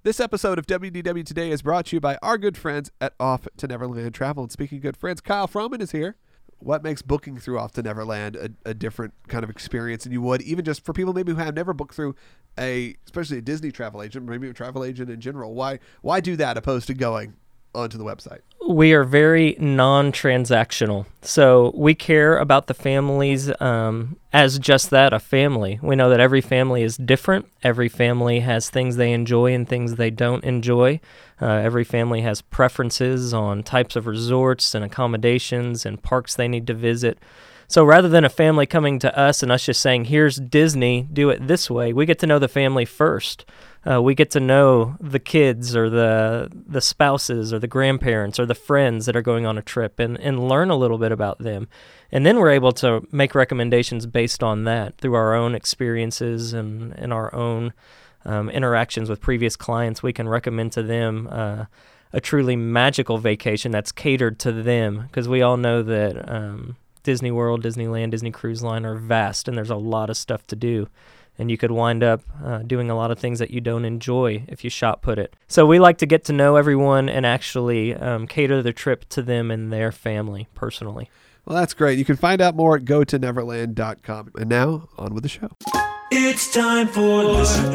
This episode of WDW Today is brought to you by our good friends at Off to Neverland Travel. And speaking of good friends, Kyle Froman is here. What makes booking through Off to Neverland a different kind of experience than you would, even just for people maybe who have never booked through especially a Disney travel agent, maybe a travel agent in general? Why do that opposed to going onto the website? We are very non-transactional. So we care about the families as just that, a family. We know that every family is different. Every family has things they enjoy and things they don't enjoy. Every family has preferences on types of resorts and accommodations and parks they need to visit. So rather than a family coming to us and us just saying, here's Disney, do it this way, we get to know the family first. We get to know the kids or the spouses or the grandparents or the friends that are going on a trip and learn a little bit about them. And then we're able to make recommendations based on that through our own experiences and our own interactions with previous clients. We can recommend to them a truly magical vacation that's catered to them, because we all know that Disney World, Disneyland, Disney Cruise Line are vast and there's a lot of stuff to do. And you could wind up doing a lot of things that you don't enjoy if you shot put it. So we like to get to know everyone and actually cater the trip to them and their family personally. Well, that's great. You can find out more at gotoneverland.com. And now, on with the show. It's time for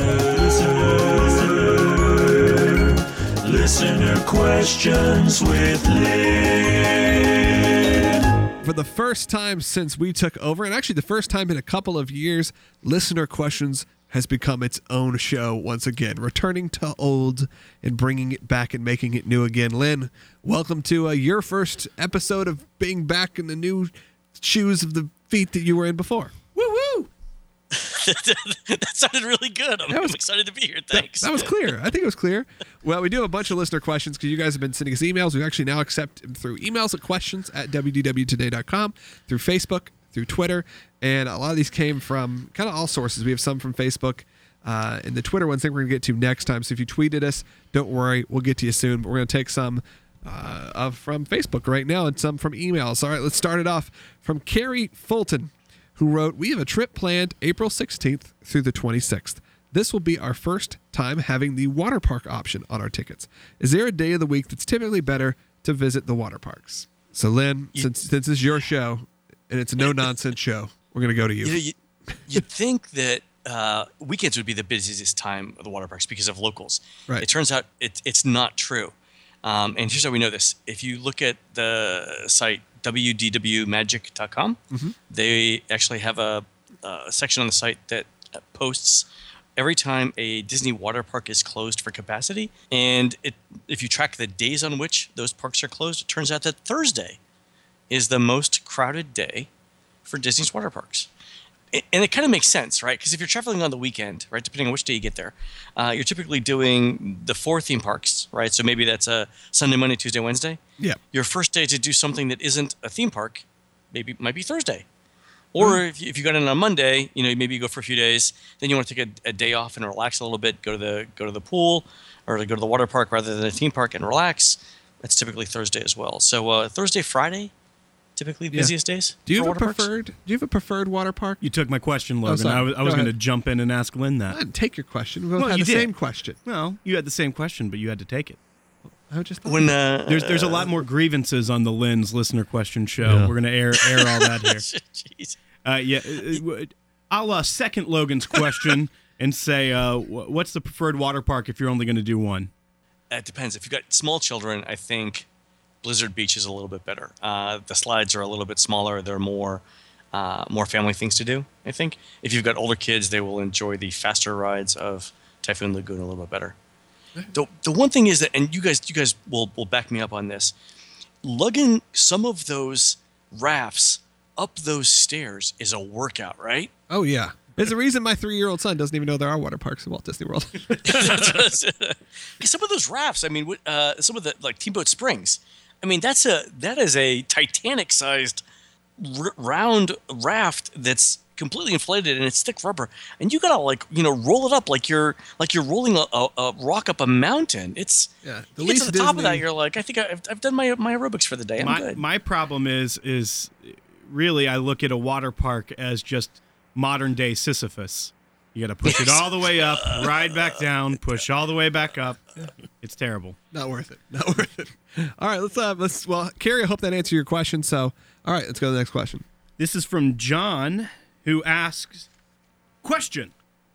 listener questions with Lynn. For the first time since we took over, and actually the first time in a couple of years, Listener Questions has become its own show once again, returning to old and bringing it back and making it new again. Lynn, welcome to your first episode of being back in the new shoes of the feet that you were in before. Woo-woo! That sounded really good. I'm excited to be here. Thanks. That was clear. I think it was clear. Well, we do have a bunch of listener questions because you guys have been sending us emails. We actually now accept them through emails at questions@wdwtoday.com, through Facebook, through Twitter, and a lot of these came from kind of all sources. We have some from Facebook, and the Twitter ones I think we're going to get to next time. So if you tweeted us, don't worry, we'll get to you soon. But we're going to take some from Facebook right now and some from emails. All right, let's start it off from Carrie Fulton, who wrote, "We have a trip planned April 16th through the 26th. This will be our first time having the water park option on our tickets. Is there a day of the week that's typically better to visit the water parks?" So, Lynn, since this is your show and it's a no-nonsense show, we're going to go to you. You'd think that weekends would be the busiest time of the water parks because of locals. Right. It turns out it's not true. And here's how we know this. If you look at the site wdwmagic.com, they actually have a section on the site that posts every time a Disney water park is closed for capacity. And if you track the days on which those parks are closed, it turns out that Thursday is the most crowded day for Disney's water parks. And it kind of makes sense, right? Because if you're traveling on the weekend, right, depending on which day you get there, you're typically doing the 4 theme parks, right? So maybe that's a Sunday, Monday, Tuesday, Wednesday. Yeah. Your first day to do something that isn't a theme park might be Thursday. Or if you got in on Monday, maybe you go for a few days, then you want to take a day off and relax a little bit, go to the pool or to go to the water park rather than a theme park and relax. That's typically Thursday as well. So Thursday, Friday, typically busiest days. Do you for have a water parks? preferred? Do you have a preferred water park? You took my question, Logan. sorry. I was Go going to ahead. jump in and ask Lynn that. I didn't take your question. We both Well, had you the did. same question. Well, you had the same question, but you had to take it. I just thought When There's a lot more grievances on the Lynn's listener question show. We're going to air all that here. Jeez. I'll second Logan's question and say, what's the preferred water park if you're only going to do one? It depends. If you've got small children, I think Blizzard Beach is a little bit better. The slides are a little bit smaller. There are more family things to do, I think. If you've got older kids, they will enjoy the faster rides of Typhoon Lagoon a little bit better. The one thing is that, and you guys will back me up on this, lugging some of those rafts up those stairs is a workout, right? Oh, yeah. There's a reason my 3-year-old son doesn't even know there are water parks in Walt Disney World. Some of those rafts, I mean, some of the like Steamboat Springs, I mean, that is a Titanic-sized round raft that's completely inflated and it's thick rubber, and you gotta roll it up like you're rolling a rock up a mountain. It's Yeah, you get to the top of that, you're like, I think I've done my aerobics for the day. I'm good. My problem is really I look at a water park as just modern day Sisyphus. You got to push it all the way up, ride back down, push all the way back up. It's terrible. Not worth it. Not worth it. All right, well, Carrie, I hope that answered your question. So, all right, let's go to the next question. This is from John, who asks, question.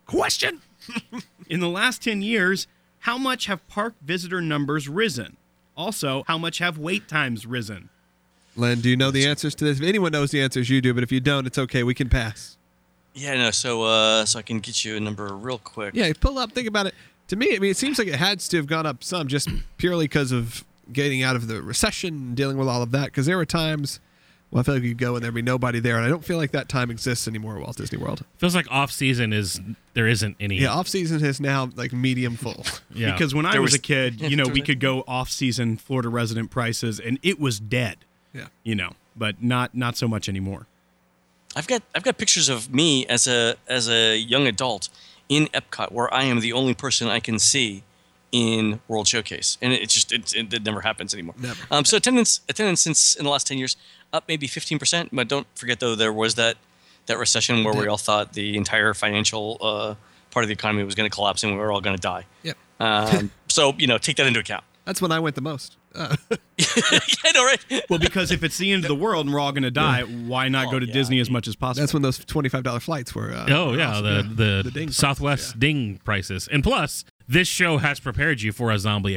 In the last 10 years, how much have park visitor numbers risen? Also, how much have wait times risen? Len, do you know the answers to this? If anyone knows the answers, you do. But if you don't, it's okay. We can pass. Yeah, no. So I can get you a number real quick. Yeah, pull up. Think about it. To me, I mean, it seems like it had to have gone up some just purely because of getting out of the recession and dealing with all of that. Because there were times, well, I feel like you'd go and there'd be nobody there, and I don't feel like that time exists anymore at Walt Disney World. Feels like off season there isn't any. Yeah, off season is now like medium full. Yeah. Because when I was a kid, we could go off-season Florida resident prices, and it was dead. Yeah. But not so much anymore. I've got pictures of me as a young adult in Epcot where I am the only person I can see in World Showcase, and it never happens anymore. Never. So attendance since in the last 10 years up maybe 15%. But don't forget though, there was that recession where we all thought the entire financial part of the economy was going to collapse and we were all going to die. Yep. So take that into account. That's when I went the most. Yeah, I know, right? Well, because if it's the end of the world and we're all going to die, why not go to Disney as much as possible? That's when those $25 flights were. The ding Southwest prices, ding prices. And plus, this show has prepared you for a zombie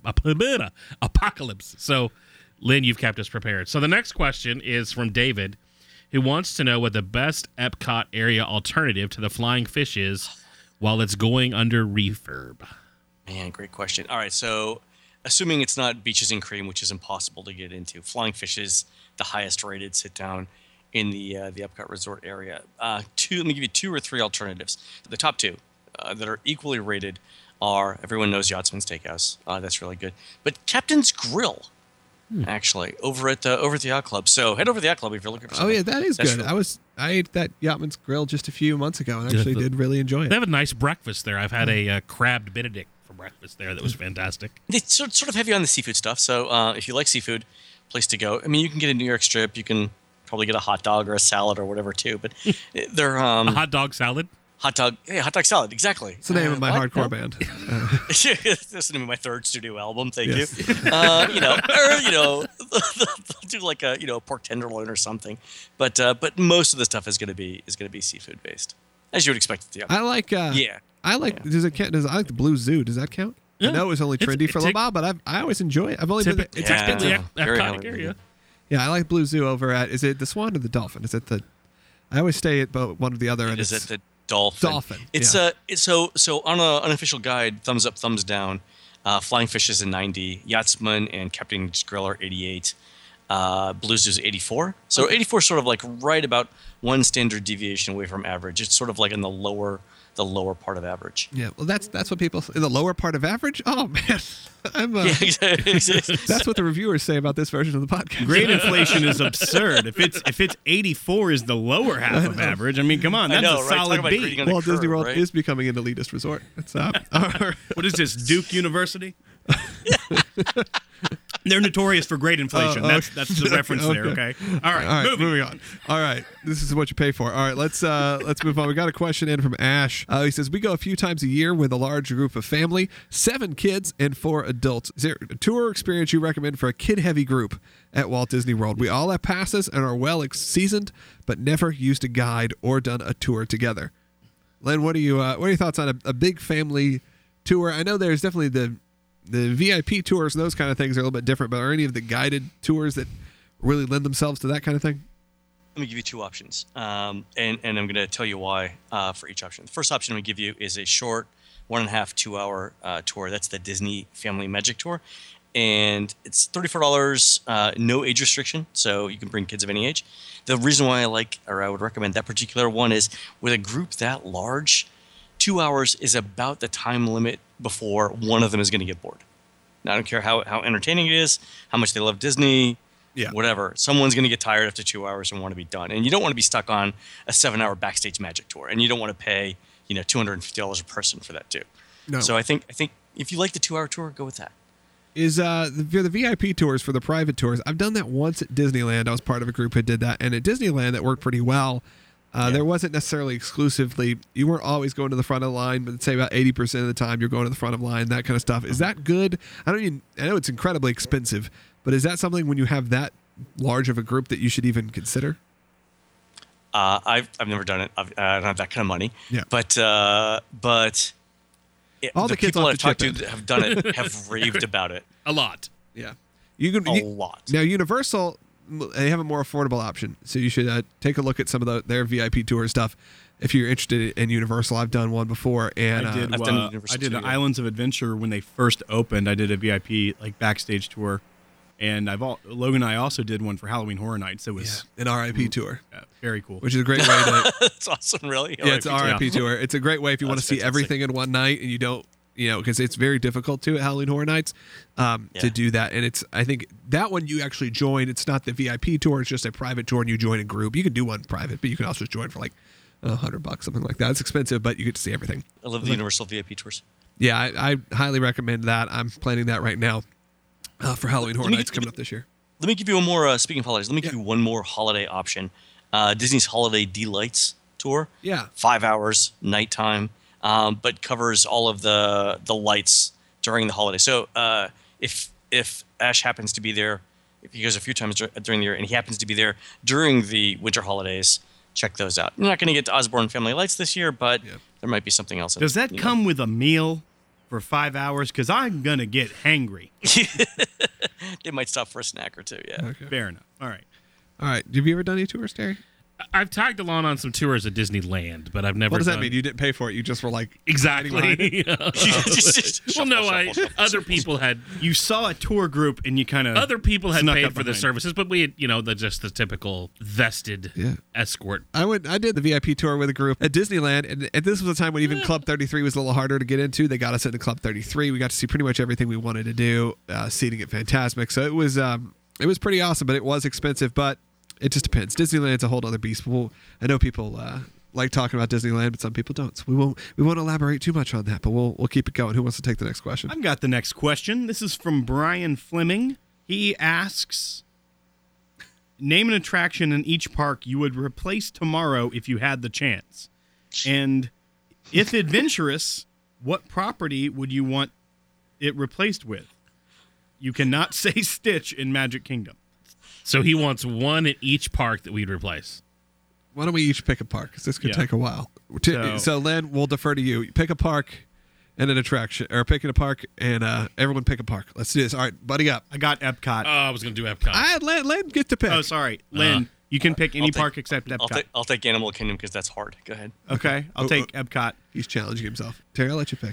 apocalypse. So, Lynn, you've kept us prepared. So the next question is from David, who wants to know what the best Epcot area alternative to the Flying Fish is while it's going under refurb. Man, great question. All right, so assuming it's not Beaches and Cream, which is impossible to get into, Flying Fish is the highest rated sit down in the Epcot Resort area. Let me give you 2 or 3 alternatives. The top 2 that are equally rated are, everyone knows Yachtsman's Steakhouse. That's really good. But Captain's Grill, actually, over at the Yacht Club. So head over to the Yacht Club if you're looking for something. Oh yeah, that is good. I ate that Yachtman's Grill just a few months ago and actually did really enjoy it. They have a nice breakfast there. I've had a crabbed Benedict for breakfast there that was fantastic. They sort of heavy on the seafood stuff. So if you like seafood, place to go. I mean, you can get a New York strip. You can probably get a hot dog or a salad or whatever too. But they're a hot dog salad. Hot dog salad, exactly. It's the name of my hardcore band. That's the name of my 3rd studio album. Thank you. They'll do like a pork tenderloin or something, but most of the stuff is going to be seafood based, as you would expect it to. I like. I like. Does it count? I like the Blue Zoo. Does that count? Yeah. I know it was only trendy for a little while, but I always enjoy it. I've only been. It's actually the very Epcot area. Yeah, I like Blue Zoo over at. Is it the Swan or the Dolphin? Is it the? I always stay at one or the other. And Is it the Dolphin? Dolphin. It's so on an unofficial guide, thumbs up, thumbs down. Flying Fish is a 90. Yachtsman and Captain's Grill are 88. Blue Zoo's 84. So 84 is sort of like right about one standard deviation away from average. It's sort of like in the lower part of average. Yeah, well, that's what people in the lower part of average. Oh man, that's what the reviewers say about this version of the podcast. Great inflation is absurd. If it's 84 is the lower half of average. I mean, come on, that's a solid B. Walt Disney World is becoming an elitist resort. It's What is this, Duke University? They're notorious for great inflation. That's the reference there. Okay. All right. Moving on. All right. This is what you pay for. All right. Let's move on. We got a question in from Ash. He says, we go a few times a year with a large group of family, 7 kids and 4 adults. Is there a tour experience you recommend for a kid-heavy group at Walt Disney World? We all have passes and are well seasoned, but never used a guide or done a tour together. Len, what are your thoughts on a big family tour? I know there's definitely the VIP tours and those kind of things are a little bit different, but are any of the guided tours that really lend themselves to that kind of thing? Let me give you 2 options, and I'm going to tell you why for each option. The first option I'm going to give you is a short 1.5 to 2 hour tour. That's the Disney Family Magic Tour, and it's $34, no age restriction, so you can bring kids of any age. The reason why I would recommend that particular one is with a group that large, 2 hours is about the time limit before one of them is going to get bored. Now, I don't care how entertaining it is, how much they love Disney, whatever. Someone's going to get tired after 2 hours and want to be done. And you don't want to be stuck on a 7-hour backstage magic tour. And you don't want to pay, $250 a person for that too. No. So I think if you like the 2-hour tour, go with that. Is for the VIP tours, for the private tours, I've done that once at Disneyland. I was part of a group who did that. And at Disneyland, that worked pretty well. There wasn't necessarily exclusively, you weren't always going to the front of the line, but say about 80% of the time you're going to the front of the line, that kind of stuff. Is that good? I know it's incredibly expensive, but is that something when you have that large of a group that you should even consider? I've never done it. I don't have that kind of money. Yeah. But All the kids people will I've have talked to to chip that have done it have raved about it. A lot. Yeah. You can A lot. Now Universal, they have a more affordable option, so you should take a look at some of their VIP tour stuff if you're interested in Universal. I've done one before, and I did. I've done Universal I did too, an yeah. Islands of Adventure when they first opened. I did a VIP like backstage tour, and Logan and I also did one for Halloween Horror Nights. It was an RIP tour, very cool. which is a great way to. That's awesome, really. Yeah, it's an RIP tour. It's a great way if you want to That's see fantastic. everything in one night and you don't, because it's very difficult to at Halloween Horror Nights to do that. And I think that one you actually join. It's not the VIP tour. It's just a private tour and you join a group. You can do one private, but you can also join for like $100, something like that. It's expensive, but you get to see everything. I love the Universal VIP tours. Yeah, I highly recommend that. I'm planning that right now for Halloween Horror Nights coming up this year. Let me give you one more. Speaking of holidays, let me give you one more holiday option. Disney's Holiday Delights tour. Yeah. 5 hours, nighttime, but covers all of the lights during the holiday. So if Ash happens to be there, if he goes a few times during the year, and he happens to be there during the winter holidays, check those out. You're not going to get to Osborne Family Lights this year, but there might be something else. Does that come with a meal for 5 hours? Because I'm gonna get hangry. They might stop for a snack or two. Yeah. Okay. Fair enough. All right. All right. Have you ever done any tours, Terry? I've tagged along on some tours at Disneyland, but I've never. What does that done- mean? You didn't pay for it. You just were like Exactly. Well, no, other people had You saw a tour group and you kind of other people had snuck paid up for the behind. services, but we had, just the typical vested escort. I did the VIP tour with a group at Disneyland, and this was a time when even Club 33 was a little harder to get into. They got us into Club 33. We got to see pretty much everything we wanted to do, seating at Fantasmic. So it was pretty awesome, but it was expensive. But it just depends. Disneyland's a whole other beast. I know people like talking about Disneyland, but some people don't. So we won't elaborate too much on that. But we'll keep it going. Who wants to take the next question? I've got the next question. This is from Brian Fleming. He asks, name an attraction in each park you would replace tomorrow if you had the chance. And if adventurous, what property would you want it replaced with? You cannot say Stitch in Magic Kingdom. So he wants one at each park that we'd replace. Why don't we each pick a park? Because this could Yeah. take a while. So- So Len, we'll defer to you. Pick a park and an attraction, or pick a park and everyone pick a park. Let's do this. All right, buddy up. I got Epcot. I was going to do Epcot. Len get to pick. Oh, sorry. Lynn, you can pick any I'll take- park except Epcot. I'll take Animal Kingdom because that's hard. Go ahead. Okay, I'll take Epcot. He's challenging himself. Terry, I'll let you pick.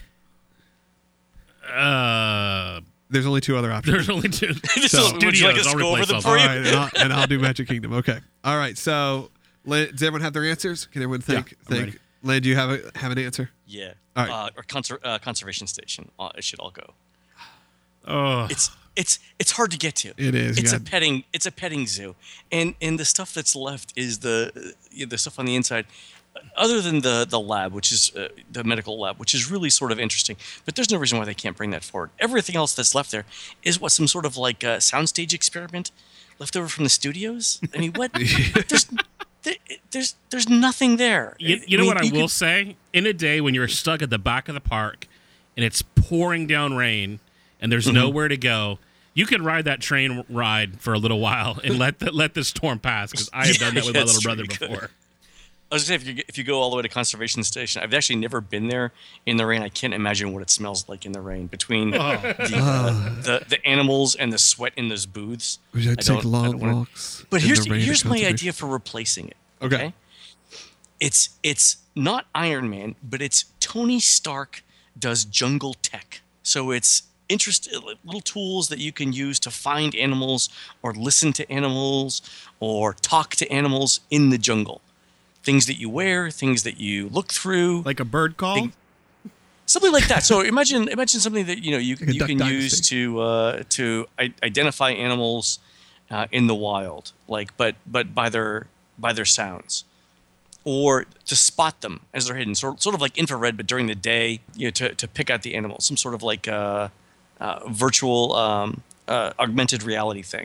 Uh, There's only two other options. there's only two. So, would you like us I'll to go over replace them all for All you? right, and I'll do Magic Kingdom. Okay. All right. So, Len, does everyone have their answers? Can everyone think? Yeah, I'm ready. Len, do you have an answer? Yeah. All right. Or conservation station. It should all go. Oh, It's hard to get to. It is, It's yeah. a petting zoo, and the stuff that's left is the stuff on the inside. Other than the lab, which is the medical lab, which is really sort of interesting, but there's no reason why they can't bring that forward. Everything else that's left there is some sort of like soundstage experiment left over from the studios. I mean, what? There's nothing there. you know what I will could- say? In a day when you're stuck at the back of the park and it's pouring down rain and there's nowhere to go, you can ride that train ride for a little while and let the storm pass. Because I have done that with my that's little true, brother you could. before. I was gonna say if you go all the way to conservation station, I've actually never been there in the rain. I can't imagine what it smells like in the rain between the animals and the sweat in those booths. We should I take don't long wanna- walks. But in here's the rain at my conservation. idea for replacing it. Okay. It's not Iron Man, but it's Tony Stark does jungle tech. So it's little tools that you can use to find animals or listen to animals or talk to animals in the jungle. Things that you wear, things that you look through, Like a bird call? Big- something like that. So imagine something that you Like a Duck can use Dynasty. to identify animals in the wild, but by their sounds, or to spot them as they're hidden, sort of like infrared, but during the day, to pick out the animals. Some sort of like virtual augmented reality thing,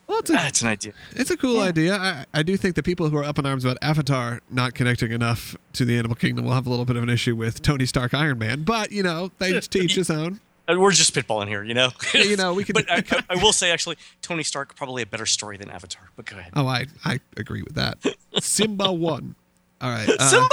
Well, That's an idea. it's a cool idea. I do think the people who are up in arms about Avatar not connecting enough to the animal kingdom will have a little bit of an issue with Tony Stark Iron Man. But, they to each his own. We're just spitballing here, We can. But I will say, actually, Tony Stark probably a better story than Avatar. But go ahead. Oh, I agree with that. Simba won. All right. Simba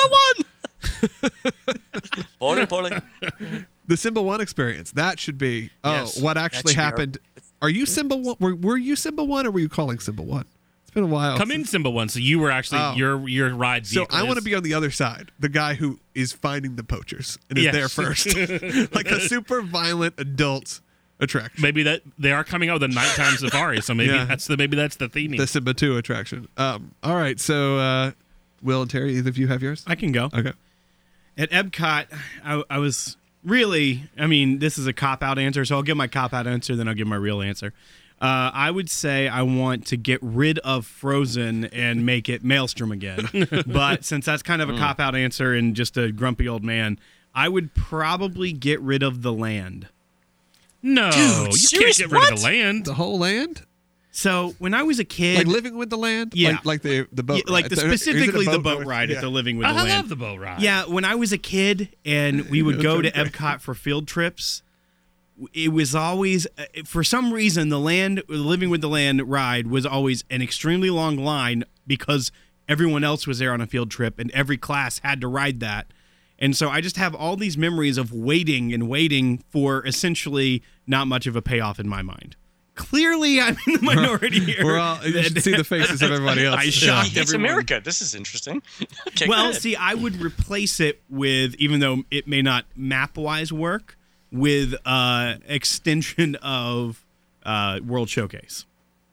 won. Poorly. The Simba 1 experience. That should be Yes, what that actually should be our- happened. Are you Simba 1? Were you Simba 1 or were you calling Simba 1? It's been a while. Come in, Simba 1. So you were actually Oh. your ride So vehicle. I want to is- be on the other side, the guy who is finding the poachers and is Yes. there first. Like a super violent adult attraction. Maybe that they are coming out with a nighttime safari, so maybe Yeah. that's the theming. The Simba 2 attraction. All right, so Will and Terry, either of you have yours? I can go. Okay. At Epcot, I was really, this is a cop-out answer, so I'll give my cop-out answer, then I'll give my real answer. I would say I want to get rid of Frozen and make it Maelstrom again. But since that's kind of a cop-out answer and just a grumpy old man, I would probably get rid of the land. No, Dude, you can't serious? get rid of What? the land. The whole land? So when I was a kid, Like living with the land? Yeah. Like the boat yeah, like ride. the, Is it a specifically the boat ride? ride Yeah. at the Living with I the Land. love the boat ride. Yeah, when I was a kid and we would go to Epcot for field trips, it was always, for some reason, the Living with the Land ride was always an extremely long line because everyone else was there on a field trip and every class had to ride that. And so I just have all these memories of waiting and waiting for essentially not much of a payoff in my mind. Clearly, I'm in the minority here. We're all, you should see the faces of everybody else. I He shocked hates everyone. America. This is interesting. Okay, go Well, ahead. see, I would replace it with, even though it may not map-wise work, with extension of World Showcase.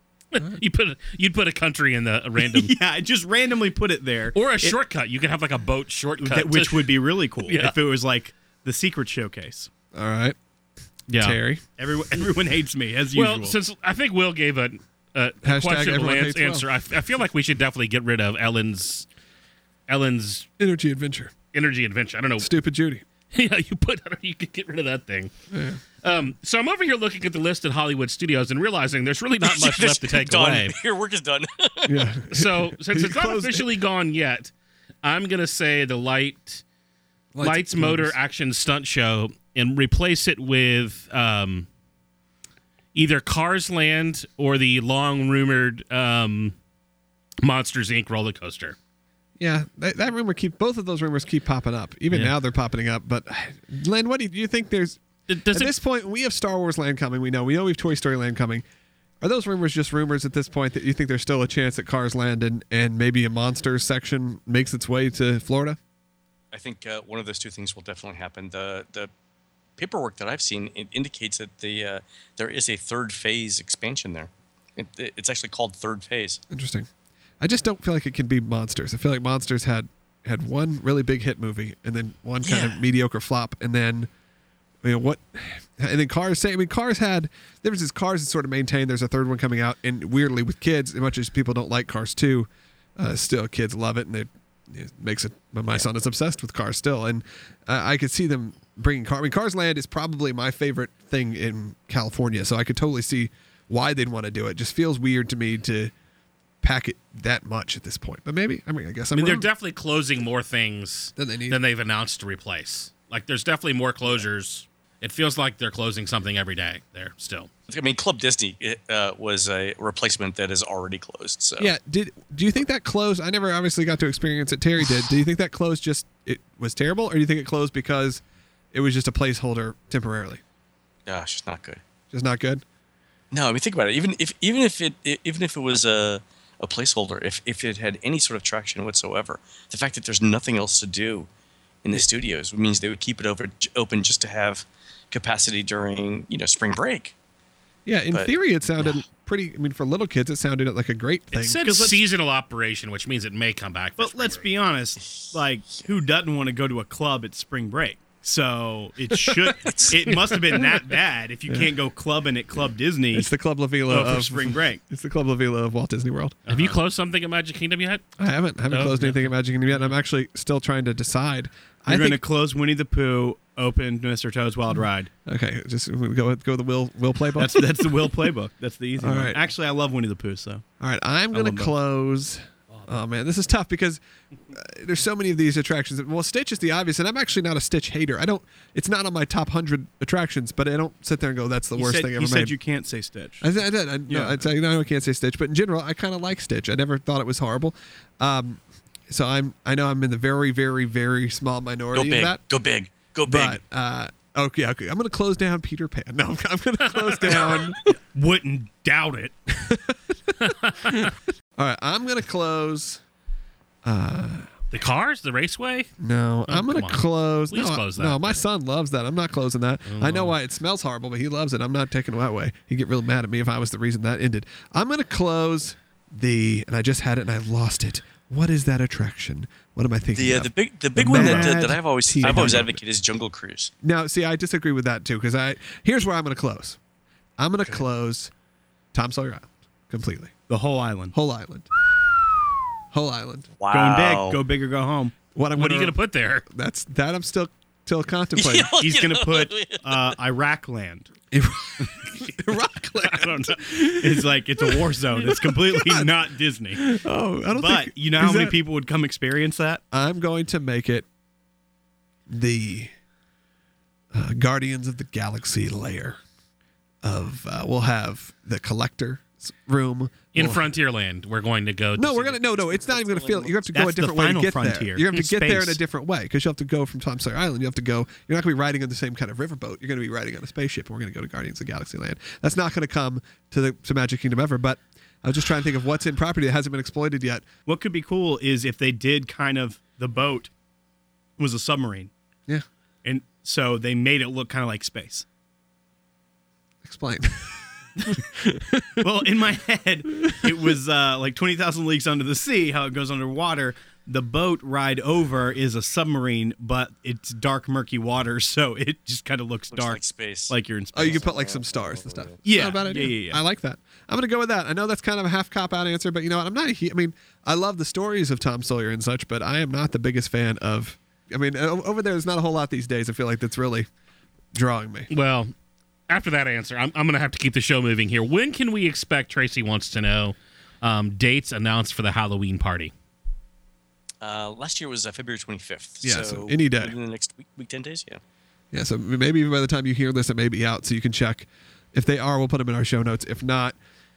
You'd put a country in the random Yeah, I just randomly put it there. or a shortcut. You could have like a boat shortcut, Which would be really cool Yeah. if it was like the Secret Showcase. All right. yeah. Terry. Everyone hates me, as Well, usual. since I think Will gave a Hashtag questionable everyone hates Will. answer, I feel like we should definitely get rid of Ellen's Energy adventure. energy adventure. I don't know. Stupid Judy. Yeah, you could get rid of that thing. So I'm over here looking at the list at Hollywood studios and realizing there's really not much left to take done. away. Your work is done. Yeah. So since He it's not closed it. officially gone yet, I'm gonna say the Lights Motor Action Stunt Show and replace it with either Cars Land or the long rumored Monsters Inc. roller coaster. Yeah, that rumor both of those rumors keep popping up. Even Yeah. now they're popping up. But Len, what do you think? There's at this point we have Star Wars Land coming. We know we have Toy Story Land coming. Are those rumors just rumors at this point that you think there's still a chance that Cars Land and maybe a Monsters section makes its way to Florida? I think one of those two things will definitely happen. The paperwork that I've seen indicates that there is a third phase expansion there. It's actually called third phase. Interesting. I just don't feel like it can be Monsters. I feel like Monsters had one really big hit movie and then one kind of mediocre flop, and then and then Cars. Cars had there was this Cars that sort of maintained. There's a third one coming out, and weirdly with kids, as much as people don't like Cars 2, still kids love it, and it makes it. My son is obsessed with Cars still, and I could see them bringing Cars. Cars Land is probably my favorite thing in California, so I could totally see why they'd want to do it. Just feels weird to me to pack it that much at this point, but maybe I guess I'm they're wrong. definitely closing more things Than they need. than they've announced to replace. Like there's definitely more closures. It feels like they're closing something every day there still. I mean, Club Disney was a replacement that is already closed. So Yeah. Do you think that closed? I never obviously got to experience it. Terry did. Do you think that closed it was terrible, or do you think it closed because it was just a placeholder temporarily? gosh, it's not good. Just not good. No, I mean, think about it. Even if it was a placeholder, if it had any sort of traction whatsoever, the fact that there's nothing else to do in the studios means they would keep it open just to have capacity during spring break. Yeah, in But- theory, it sounded pretty. I mean, for little kids, it sounded like a great thing. It said 'Cause let's- seasonal operation, which means it may come back. for But spring let's break. be honest, like, who doesn't want to go to a club at spring break? So it should. It must have been that bad if you can't go clubbing at Club Disney It's the Club La Vila for of spring break. It's the Club La Vila of Walt Disney World. Have you closed something at Magic Kingdom yet? I haven't No? closed anything at Magic Kingdom yet. And I'm actually still trying to decide. We're I going to think close Winnie the Pooh Open Mr. Toad's Wild Ride. Okay, just go the Will playbook. That's the Will playbook. That's the easy All one. right. Actually, I love Winnie the Pooh, so. All right, I'm going love to both. close. Oh, man, this is tough because there's so many of these attractions. Well, Stitch is the obvious, and I'm actually not a Stitch hater. It's not on my top 100 attractions, but I don't sit there and go, that's the worst thing ever He made. said you can't say Stitch. I did. I know I can't say Stitch, but in general, I kind of like Stitch. I never thought it was horrible. So I know I'm in the very, very, very small Go minority big. of that. Go big. Go big. But okay. I'm going to close down Peter Pan. No, I'm going to close down. Wouldn't doubt it. All right, I'm going to close. The Cars, the Raceway. No, I'm going come to on. close. Please no, close that. No, my son loves that. I'm not closing that. I know why it smells horrible, but he loves it. I'm not taking it that way. He'd get real mad at me if I was the reason that ended. I'm going to close and I just had it and I lost it. What is that attraction? What am I thinking of? The big one Mad that I've always Tea advocated is Jungle Cruise. Now, see, I disagree with that too because here's where I'm going to close. I'm going to close Tom Sawyer Island completely. The whole island. Whole island. Whole island. Wow. Going big. Go big or go home. What are you going to put there? That I'm still contemplating. He's going to put Iraq land. Rockland. I don't know. It's like it's a war zone. It's completely not Disney. Oh, I don't But think. you know how is many that- people would come experience that? I'm going to make it the Guardians of the Galaxy layer of. We'll have the collector's room In We'll- Frontierland, we're going to go. No, we're gonna no. It's not even gonna feel. You have to go a That's the different way to final get frontier. there. You have to get there in a Space. different way because you have to go from Tom Sawyer Island. You have to go. You're not gonna be riding on the same kind of riverboat. You're gonna be riding on a spaceship, and we're gonna go to Guardians of the Galaxy Land. That's not gonna come to Magic Kingdom ever. But I was just trying to think of what's in property that hasn't been exploited yet. What could be cool is if they did kind of the boat was a submarine, Yeah, and so they made it look kind of like space. explain. Well, in my head, it was like 20,000 Leagues Under the Sea, how it goes underwater. The boat ride over is a submarine, but it's dark, murky water, so it just kind of looks dark, like space. like you're in space. Oh, you can put like some stars and stuff. Yeah, Not a bad idea. yeah. I like that. I'm gonna go with that. I know that's kind of a half cop out answer, but you know what? I'm not. I mean, I love the stories of Tom Sawyer and such, but I am not the biggest fan of. I mean, over there's not a whole lot these days. I feel like that's really drawing me. Well, after that answer, I'm going to have to keep the show moving here. When can we expect, Tracy wants to know, dates announced for the Halloween party? Last year was February 25th. Yeah, so any day. Within the next week 10 days, yeah. Yeah, so maybe even by the time you hear this, it may be out, so you can check. If they are, we'll put them in our show notes. If not,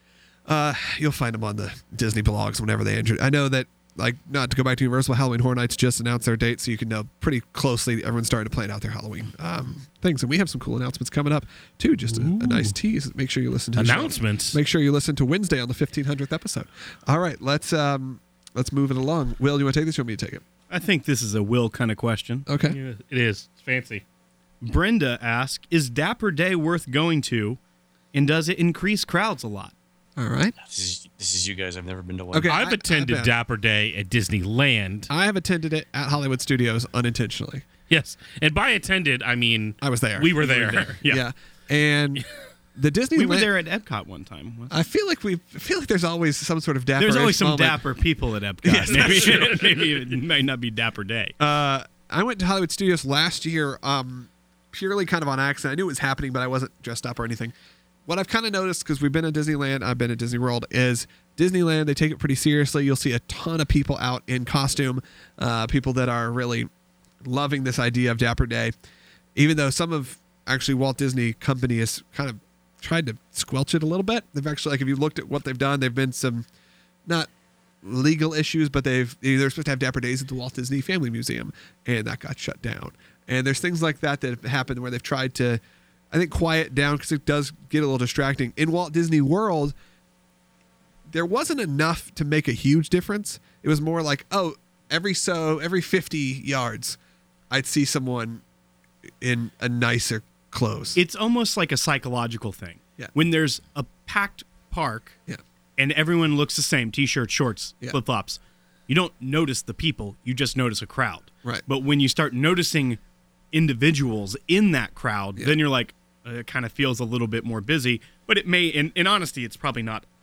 you'll find them on the Disney blogs whenever they enter. I know that, like, not to go back to Universal, Halloween Horror Nights just announced their date, so you can know pretty closely. Everyone's starting to plan out their Halloween things, and we have some cool announcements coming up too. Just a nice tease. Make sure you listen to the show. Announcements? Make sure you listen to Wednesday on the 1500th episode. All right, let's move it along. Will, you want to take this? Or you want me to take it? I think this is a Will kind of question. Okay. Yeah, it is. It's fancy. Brenda asked, is Dapper Day worth going to, and does it increase crowds a lot? All right. This is you guys. I've never been to one. Okay. I've attended been. Dapper Day at Disneyland. I have attended it at Hollywood Studios unintentionally. Yes. And by attended, I mean I was there. we were there. Yeah. And the Disneyland. We were there at Epcot one time. I feel like there's always some sort of dapper. There's always some moment. dapper people at Epcot. Yes, that's true. maybe it might not be Dapper Day. I went to Hollywood Studios last year, purely kind of on accident. I knew it was happening, but I wasn't dressed up or anything. What I've kind of noticed, because we've been at Disneyland, I've been at Disney World, is Disneyland, they take it pretty seriously. You'll see a ton of people out in costume, people that are really loving this idea of Dapper Day, even though some of actually Walt Disney Company has kind of tried to squelch it a little bit. They've actually, like, if you looked at what they've done, they've been some, not legal issues, but they're supposed to have Dapper Days at the Walt Disney Family Museum, and that got shut down. And there's things like that have happened where they've tried to, I think, quiet down, because it does get a little distracting. In Walt Disney World, there wasn't enough to make a huge difference. It was more like, every 50 yards, I'd see someone in a nicer clothes. It's almost like a psychological thing. Yeah. When there's a packed park Yeah. and everyone looks the same, t-shirts, shorts, Yeah. flip-flops, you don't notice the people, you just notice a crowd. Right. But when you start noticing individuals in that crowd, then you're like, it kind of feels a little bit more busy. But it may, in honesty, it's probably not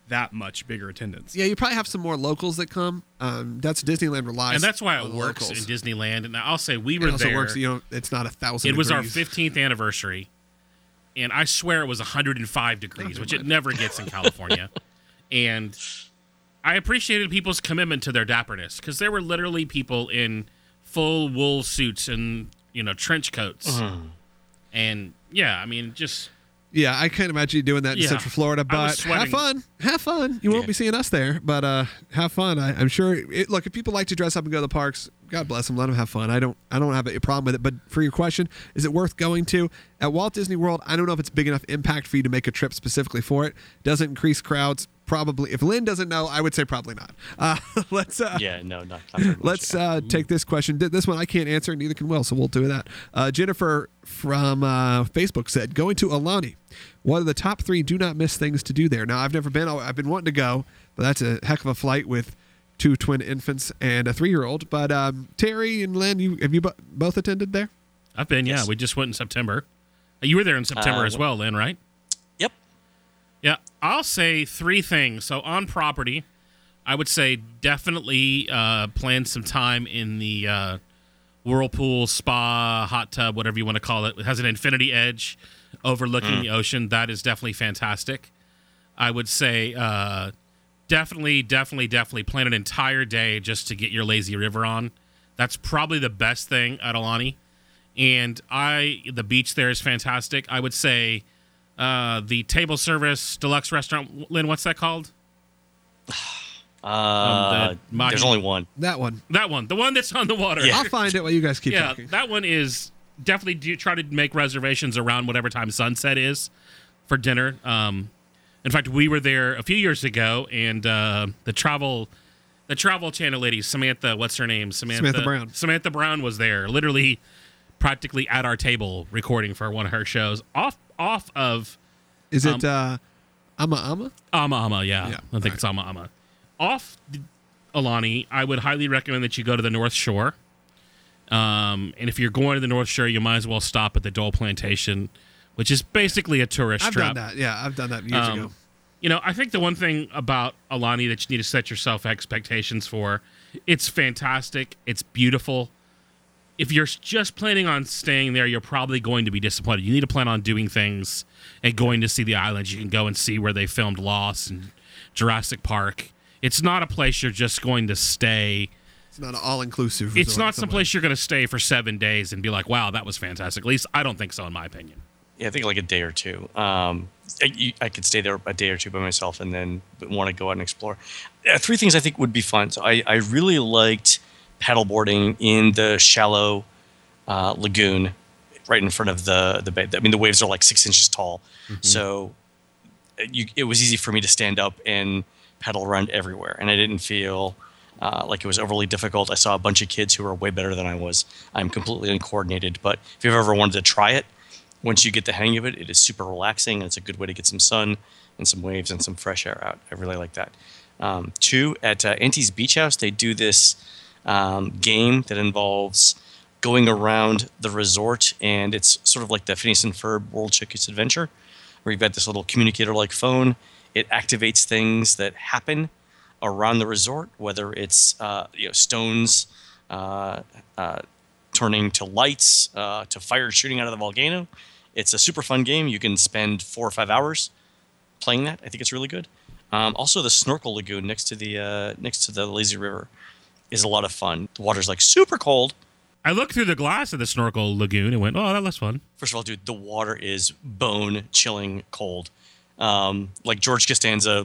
that much bigger attendance. Yeah, you probably have some more locals that come. That's Disneyland relies, And that's why it on the works locals. in Disneyland. And I'll say we were It also there. works. It's not 1,000. It was our degrees. 15th anniversary, and I swear it was 105 degrees, which it never gets in California. And I appreciated people's commitment to their dapperness because there were literally people in full wool suits and trench coats, and yeah, I mean just. Yeah, I can't imagine you doing that in Yeah. Central Florida, I was but sweating. have fun. You won't Yeah. be seeing us there, but have fun. I'm sure. Look, if people like to dress up and go to the parks, God bless them. Let them have fun. I don't have a problem with it. But for your question, is it worth going to at Walt Disney World? I don't know if it's big enough impact for you to make a trip specifically for it. Does it increase crowds? Probably. If Lynn doesn't know, I would say probably not. Let's. Yeah, no, not very much. Let's take this question. This one I can't answer, neither can Will, so we'll do that. Jennifer from Facebook said, going to Alani, what are the top 3 do not miss things to do there? Now, I've never been. I've been wanting to go, but that's a heck of a flight with 2 twin infants and a 3-year-old. But Terry and Lynn, have you both attended there? I've been, Yes. yeah. We just went in September. You were there in September as well, Lynn, right? Yep. Yeah, I'll say 3 things. So on property, I would say definitely plan some time in the whirlpool, spa, hot tub, whatever you want to call it. It has an infinity edge overlooking the ocean. That is definitely fantastic. I would say definitely plan an entire day just to get your lazy river on. That's probably the best thing at Alani. And the beach there is fantastic. I would say the table service deluxe restaurant. Lynn, what's that called? There's only one. That one. That one, the one that's on the water. Yeah. I'll find it while you guys keep Yeah, talking. that one is definitely try to make reservations around whatever time sunset is for dinner. In fact, we were there a few years ago, and the travel channel lady, Samantha, what's her name? Samantha Brown. Samantha Brown was there, literally practically at our table recording for one of her shows. Off of Is it Ama Ama? Ama, yeah. Yeah, I think it's Ama Ama. Off Alani, I would highly recommend that you go to the North Shore. And if you're going to the North Shore, you might as well stop at the Dole Plantation, which is basically a tourist I've trap. done that. Yeah, I've done that years ago. I think the one thing about Alani that you need to set yourself expectations for, it's fantastic. It's beautiful. If you're just planning on staying there, you're probably going to be disappointed. You need to plan on doing things and going to see the islands. You can go and see where they filmed Lost and Jurassic Park. It's not a place you're just going to stay. It's not an all-inclusive. It's resort not some place you're going to stay for 7 days and be like, wow, that was fantastic. At least I don't think so, in my opinion. Yeah, I think like a day or two. I could stay there a day or two by myself and then want to go out and explore. 3 things I think would be fun. So I really liked paddleboarding in the shallow lagoon right in front of the bay. I mean, the waves are like 6 inches tall. So it was easy for me to stand up and paddle around everywhere. And I didn't feel like it was overly difficult. I saw a bunch of kids who were way better than I was. I'm completely uncoordinated. But if you've ever wanted to try it, once you get the hang of it, it is super relaxing, and it's a good way to get some sun and some waves and some fresh air out. I really like that. 2, at Auntie's Beach House, they do this game that involves going around the resort, and it's sort of like the Phineas and Ferb World Showcase Adventure, where you've got this little communicator-like phone. It activates things that happen around the resort, whether it's stones turning to lights, to fire shooting out of the volcano. It's a super fun game. You can spend 4 or 5 hours playing that. I think it's really good. Also, the snorkel lagoon next to the lazy river is a lot of fun. The water's like super cold. I looked through the glass of the snorkel lagoon and went, oh, that looks fun. First of all, dude, the water is bone-chilling cold. Like George Costanza,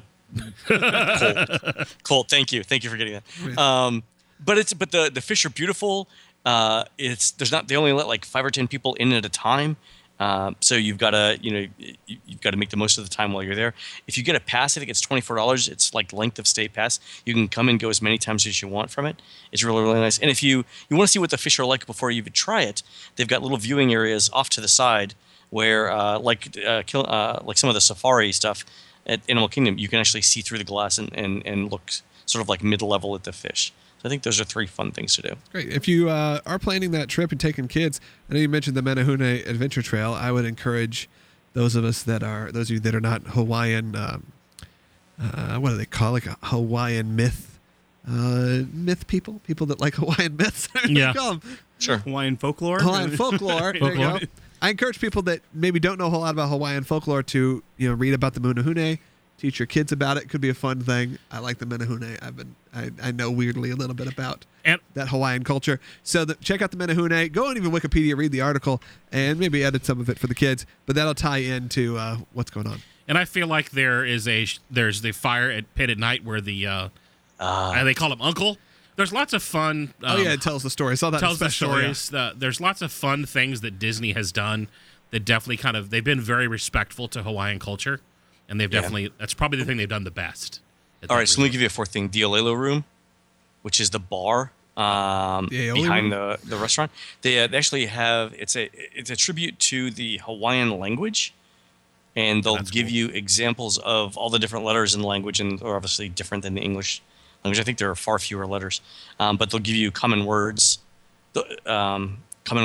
cold. Thank you for getting that. But the fish are beautiful. They only let like 5 or 10 people in at a time. So you've got to make the most of the time while you're there. If you get a pass, I think it's $24. It's like length of stay pass. You can come and go as many times as you want from it. It's really, really nice. And if you want to see what the fish are like before you even try it, they've got little viewing areas off to the side where, like some of the safari stuff at Animal Kingdom, you can actually see through the glass and look sort of like mid-level at the fish. I think those are 3 fun things to do. Great. If you are planning that trip and taking kids, I know you mentioned the Menehune Adventure Trail. I would encourage those of you that are not Hawaiian what do they call, like a Hawaiian myth people that like Hawaiian myths. Yeah. Call 'em. Sure. Hawaiian folklore. Hawaiian folklore. There you go. I encourage people that maybe don't know a whole lot about Hawaiian folklore to read about the Menehune, teach your kids about it. Could be a fun thing. I like the Menehune. I know weirdly a little bit about And that Hawaiian culture. So check out the Menehune. Go on even Wikipedia, read the article, and maybe edit some of it for the kids. But that'll tie into what's going on. And I feel like there's the fire at pit at night where the they call him Uncle. There's lots of fun. It tells the story. I saw that tells the special, yeah. stories. There's lots of fun things that Disney has done that definitely they've been very respectful to Hawaiian culture, and they've definitely that's probably the thing they've done the best. All right, so let me give you a fourth thing. The Olelo Room, which is the bar behind the restaurant. They actually have it's a tribute to the Hawaiian language, and they'll give you examples of all the different letters in the language, and they're obviously different than the English language. I think there are far fewer letters, but they'll give you common words, and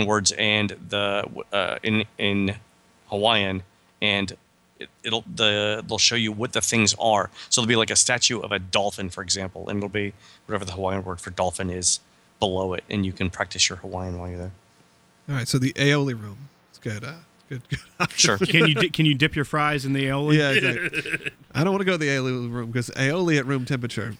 in Hawaiian, and they'll show you what the things are. So there'll be like a statue of a dolphin, for example, and it'll be whatever the Hawaiian word for dolphin is below it, and you can practice your Hawaiian while you're there. All right, so the aioli room. It's good. Good. Sure. Can you dip your fries in the aioli? Yeah, exactly. I don't want to go to the aioli room because aioli at room temperature.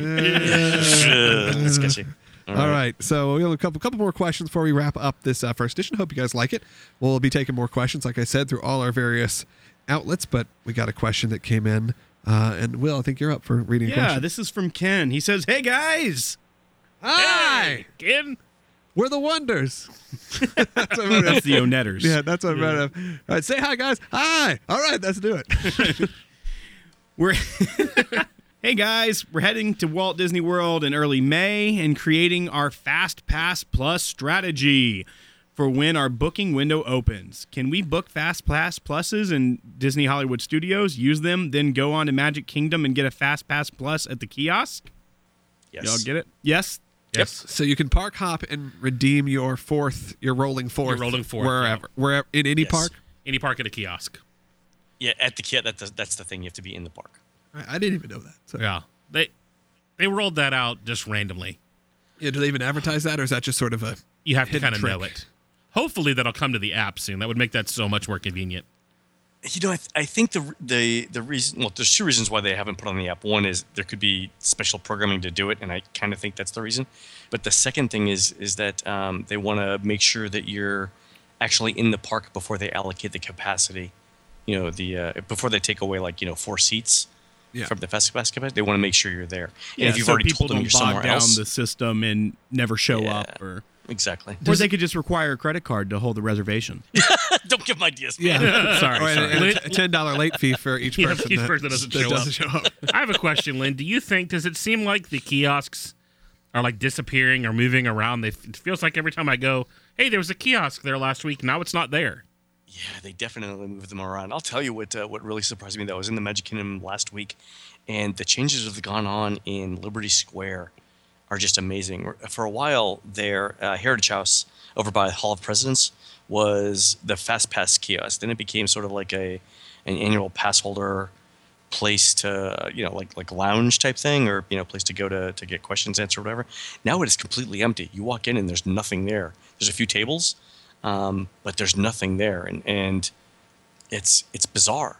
Sketchy. All right, so we have a couple more questions before we wrap up this first edition. Hope you guys like it. We'll be taking more questions, like I said, through all our various outlets, but we got a question that came in, and Will, I think you're up for reading a question. Yeah, this is from Ken. He says, "Hey guys, Hi, Ken. we're the Wonders." that's the Onetters." Yeah, that's what I read of. All right, say hi, guys. Hi. All right, let's do it. We're Hey guys, we're heading to Walt Disney World in early May and creating our Fast Pass Plus strategy for when our booking window opens. Can we book Fast Pass Pluses in Disney Hollywood Studios, use them, then go on to Magic Kingdom and get a Fast Pass Plus at the kiosk? Yes. Y'all get it? Yes? Yes. So you can park hop and redeem your rolling fourth, wherever in any park. Any park at a kiosk. Yeah, at the kiosk. That's the thing. You have to be in the park. I didn't even know that. So. Yeah. They rolled that out just randomly. Yeah, do they even advertise that, or is that just sort of a You have to hidden kind of know trick? it. Hopefully that'll come to the app soon. That would make that so much more convenient. I think the reason, well, there's two reasons why they haven't put on the app. One is there could be special programming to do it, and I kind of think that's the reason. But the second thing is that they want to make sure that you're actually in the park before they allocate the capacity. Before they take away 4 seats from the Fast Pass capacity, they want to make sure you're there. And if you've so already people told them don't you're bog somewhere down else, the system and never show up, or exactly. or they could just require a credit card to hold the reservation. Don't give them ideas, man. Yeah, Sorry. and a $10 late fee for each Yeah, person. each that person doesn't show up. up. I have a question, Lynn. Does it seem like the kiosks are like disappearing or moving around? It feels like every time I go, hey, there was a kiosk there last week. Now it's not there. Yeah, they definitely move them around. I'll tell you what really surprised me, though. I was in the Magic Kingdom last week, and the changes that have gone on in Liberty Square are just amazing. For a while there, Heritage House over by Hall of Presidents was the Fast Pass kiosk. Then it became sort of like an annual pass holder place to, like lounge type thing, or, place to go to get questions answered or whatever. Now it is completely empty. You walk in and there's nothing there. There's a few tables, but there's nothing there. And it's bizarre.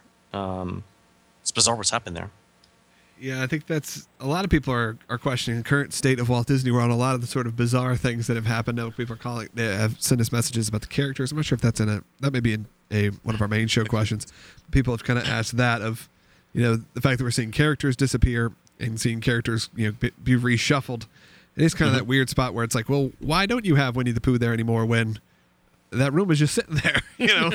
It's bizarre what's happened there. Yeah, I think that's a lot of people are questioning the current state of Walt Disney World. A lot of the sort of bizarre things that have happened. Now people are they have sent us messages about the characters. I'm not sure if that's that may be in one of our main show questions. People have kind of asked that of, the fact that we're seeing characters disappear and seeing characters, be reshuffled. It is kind of that weird spot where it's like, well, why don't you have Winnie the Pooh there anymore when that room is just sitting there?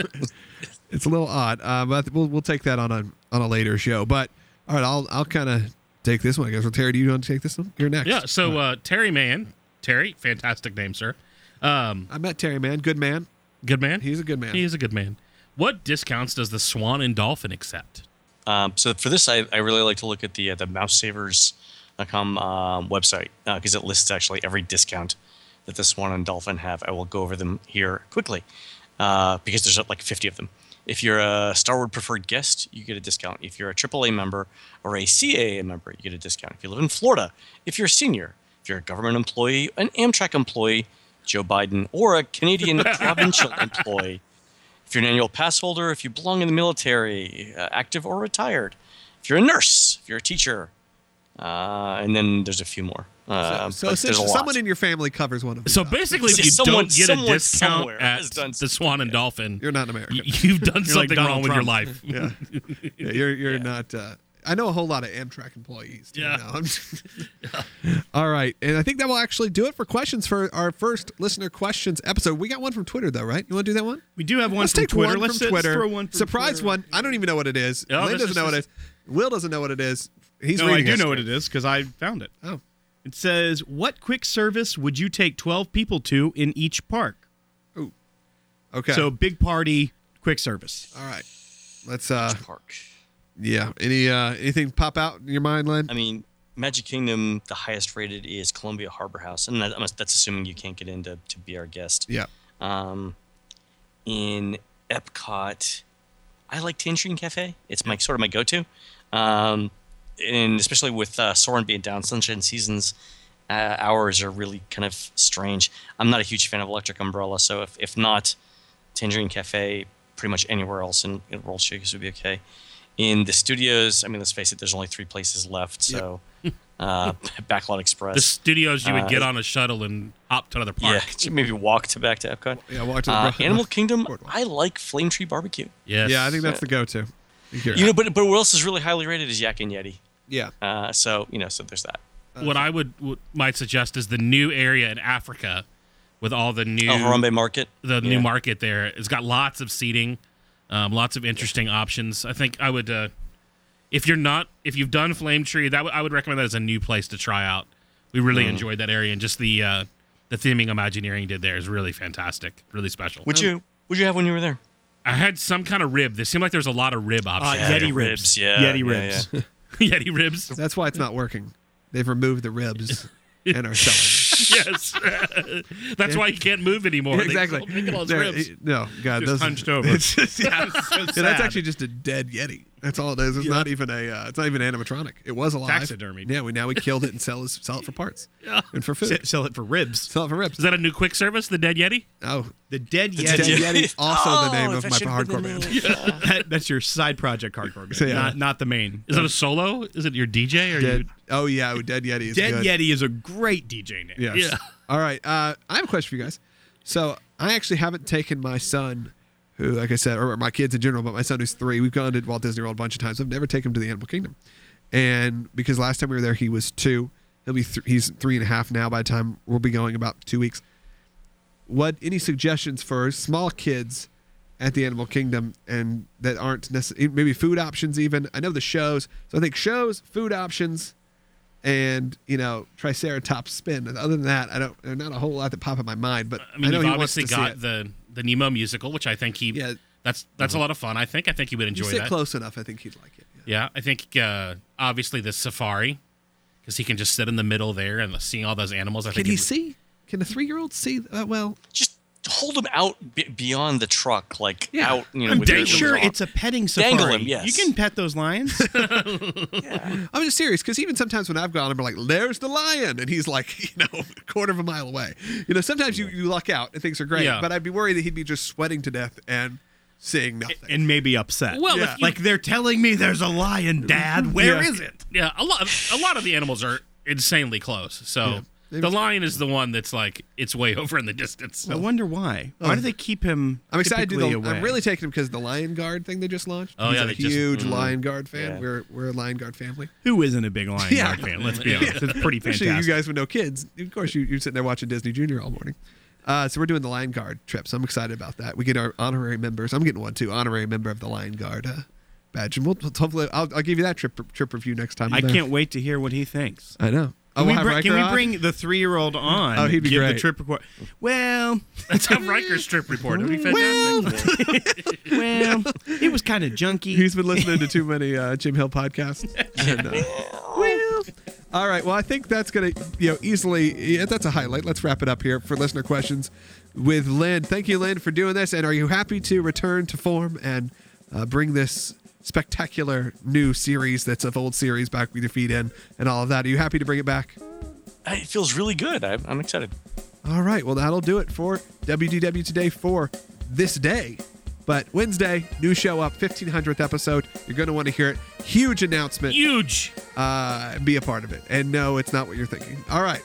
It's a little odd, but we'll take that on a later show. But all right, I'll kind of take this one, I guess. Well, Terry, do you want to take this one? You're next. Yeah, so Terry, fantastic name, sir. I met Terry Man. Good man. Good man? He's a good man. He is a good man. What discounts does the Swan and Dolphin accept? So for this, I really like to look at the mousesavers.com website because it lists actually every discount that the Swan and Dolphin have. I will go over them here quickly because there's like 50 of them. If you're a Star Wars preferred guest, you get a discount. If you're a AAA member or a CAA member, you get a discount. If you live in Florida, if you're a senior, if you're a government employee, an Amtrak employee, Joe Biden, or a Canadian provincial employee, if you're an annual pass holder, if you belong in the military, active or retired, if you're a nurse, if you're a teacher, and then there's a few more. So but there's a essentially, lot. someone in your family covers one of these. So basically, if you Someone- don't get a someone discount somewhere at has done the Swan and Dolphin, You're not an American. you've done You're like something wrong Donald with your Trump. life. Yeah, yeah you're not. I know a whole lot of Amtrak employees. Too, Yeah. now. I'm just- All right, and I think that will actually do it for questions for our first listener questions episode. We got one from Twitter though, right? You want to do that one? We do have one Let's from take Twitter. one Let's from Twitter. throw one from Surprise Twitter. one. I don't even know what it is. Oh, Lynn this doesn't is know what it just- is. Will doesn't know what it is. He's No, I reading do us. know what it is because I found it. Oh, It says, "What quick service would you take 12 people to in each park?" okay. So big party, quick service. all right, let's. Park. Yeah. Anything pop out in your mind, Len? I mean, Magic Kingdom, the highest rated is Columbia Harbor House, and that's assuming you can't get in to be our guest. Yeah. In Epcot, I like Tangerine Cafe. It's sort of my go-to, and especially with Soarin' being down, Sunshine Seasons hours are really kind of strange. I'm not a huge fan of Electric Umbrella, so if not Tangerine Cafe, pretty much anywhere else in World Shakers would be okay. In the studios, I mean, let's face it, there's only 3 places left, so Backlot Express. The studios you would get on a shuttle and hop to another park. Yeah, maybe walk back to Epcot. Yeah, walk to the Animal Kingdom, Boardwalk. I like Flame Tree Barbecue. Yes. Yeah, I think that's the go-to. You know, but what else is really highly rated is Yak and Yeti. Yeah. So there's that. what I might suggest is the new area in Africa with all the new Harambe Market. new market there. It's got lots of seating, lots of interesting options. I think I would, if you've done Flame Tree, I would recommend that as a new place to try out. We really enjoyed that area, and just the theming Imagineering did there is really fantastic, really special. What'd you have when you were there? I had some kind of rib. There seemed like there was a lot of rib options. Yeah, Yeti the ribs. ribs, yeah, Yeti yeah, ribs. yeah. Yeti ribs. That's why it's not working. They've removed the ribs and are selling Yes. That's why you can't move anymore. them. Exactly. They sold all those They're- ribs. No, God, Just those hunched over. It's just, yeah, So that's sad. actually just a dead Yeti. That's all it is. It's not even it's not even animatronic. It was alive. Taxidermied. Yeah, we killed it and sell it for parts. Yeah. And for food. Sell it for ribs. Sell it for ribs. Is that a new quick service, the Dead Yeti? Oh, The Dead Dead Yeti. Yeti is also the name of that my should've been hardcore the band. name. That's your side project hardcore band, So, yeah. not the main. Is it a solo? Is it your DJ? Or Dead. Oh yeah, Dead Yeti is Dead good. Yeti is a great DJ name. Yes. Yeah. All right. I have a question for you guys. So I actually haven't taken my son, who, like I said, or my kids in general, but my son who's 3. We've gone to Walt Disney World a bunch of times. I've never taken him to the Animal Kingdom, and because last time we were there, he was 2. He'll be he's 3.5 now. By the time we'll be going, about 2 weeks. Any suggestions for small kids at the Animal Kingdom and that aren't necessarily maybe food options even? I know the shows, so I think shows, food options, and Triceratops spin. And other than that, there's not a whole lot that pop in my mind. But I mean, know you've he wants obviously to see got it. the Nemo musical, which I think Yeah. that's a lot of fun. I think he would You enjoy sit that. close enough, I think he'd like it. Yeah, I think obviously the safari, because he can just sit in the middle there and seeing all those animals. I Can think he it- see? Can a 3-year-old see? Well, Just hold him out beyond the truck, like Yeah. out. I'm with pretty your sure little- it's a petting safari. Dangle him, yes. You can pet those lions. I'm just serious because even sometimes when I've gone, I'm like, "There's the lion," and he's like, a quarter of a mile away. Sometimes you luck out and things are great, Yeah. but I'd be worried that he'd be just sweating to death and seeing nothing. and maybe upset. Well, Yeah. if you, like they're telling me there's a lion, Dad. Where is it? yeah, a lot of the animals are insanely close. So Maybe the lion is the one that's like it's way over in the distance. I wonder why. Why do they keep him? I'm excited to do typically away? I'm really taking him because the Lion Guard thing they just launched. Oh, He's yeah, a they just- huge Lion Guard fan. Yeah. We're a Lion Guard family. Who isn't a big Lion Yeah. Guard fan? Let's be honest. It's pretty Especially fantastic. you guys with no kids. Of course, you're sitting there watching Disney Junior all morning. So we're doing the Lion Guard trip, so I'm excited about that. We get our honorary members. I'm getting one too, honorary member of the Lion Guard badge, and we'll hopefully I'll give you that trip review next time. I I'm there. can't wait to hear what he thinks. I know. Can we, we'll have bring, can Riker we on? bring the 3-year-old on? Oh, he'd be give great. the trip report. Well, Let's have Riker's trip report. It'd be fantastic. well, it was kind of junky. He's been listening to too many Jim Hill podcasts. And, well, All right. Well, I think that's going to, easily, that's a highlight. Let's wrap it up here for listener questions with Lynn. Thank you, Lynn, for doing this. And are you happy to return to form and bring this spectacular new series that's of old series back with your feet in and all of that? Are you happy to bring it back? It feels really good. I'm excited. All right. Well, that'll do it for WDW Today for this day. But Wednesday, new show up, 1500th episode. You're going to want to hear it. Huge announcement. Huge. Be a part of it. And no, it's not what you're thinking. All right.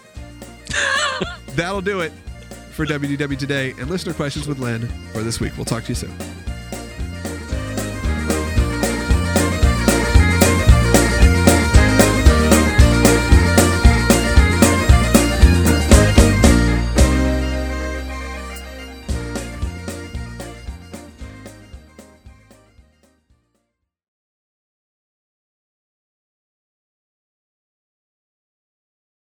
That'll do it for WDW Today and listener questions with Lynn for this week. We'll talk to you soon.